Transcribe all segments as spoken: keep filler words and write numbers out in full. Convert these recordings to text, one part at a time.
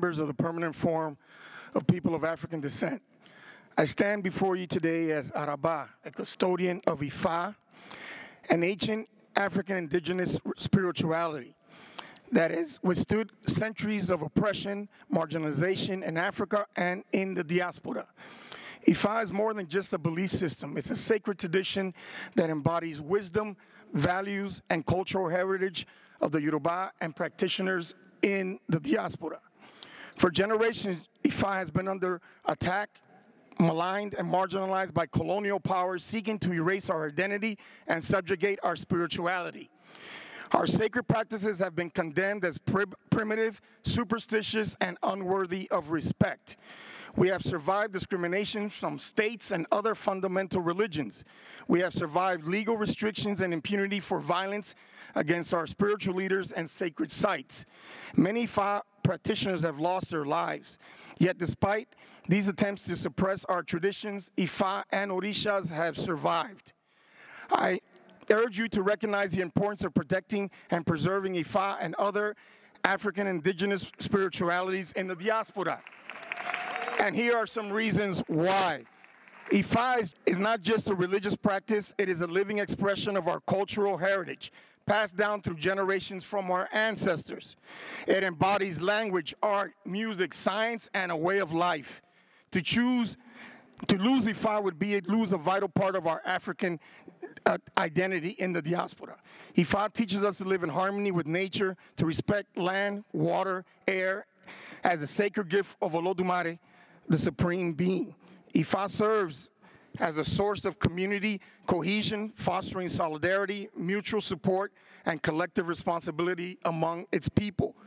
members of the Permanent Forum of People of African Descent. I stand before you today as Araba, a custodian of Ifa, an ancient African indigenous spirituality that has withstood centuries of oppression, marginalization in Africa and in the diaspora. Ifa is more than just a belief system. It's a sacred tradition that embodies wisdom, values, and cultural heritage of the Yoruba and practitioners in the diaspora. For generations, Ifa has been under attack, maligned, and marginalized by colonial powers seeking to erase our identity and subjugate our spirituality. Our sacred practices have been condemned as prim primitive, superstitious, and unworthy of respect. We have survived discrimination from states and other fundamental religions. We have survived legal restrictions and impunity for violence against our spiritual leaders and sacred sites. Many Ifa practitioners have lost their lives. Yet despite these attempts to suppress our traditions, Ifa and Orishas have survived. I urge you to recognize the importance of protecting and preserving Ifa and other African indigenous spiritualities in the diaspora. And here are some reasons why. Ifa is, is not just a religious practice, it is a living expression of our cultural heritage, passed down through generations from our ancestors. It embodies language, art, music, science, and a way of life. To choose to lose Ifa would be to lose a vital part of our African uh, identity in the diaspora. Ifa teaches us to live in harmony with nature, to respect land, water, air, as a sacred gift of Olodumare, the Supreme Being. Ifa serves as a source of community cohesion, fostering solidarity, mutual support, and collective responsibility among its people.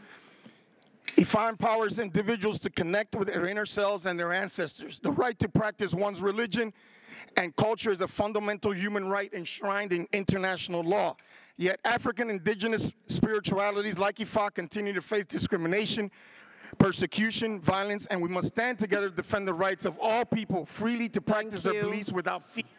Ifa empowers individuals to connect with their inner selves and their ancestors. The right to practice one's religion and culture is a fundamental human right enshrined in international law. Yet African indigenous spiritualities like Ifa continue to face discrimination, persecution, violence, and we must stand together to defend the rights of all people freely to practice their beliefs without fear.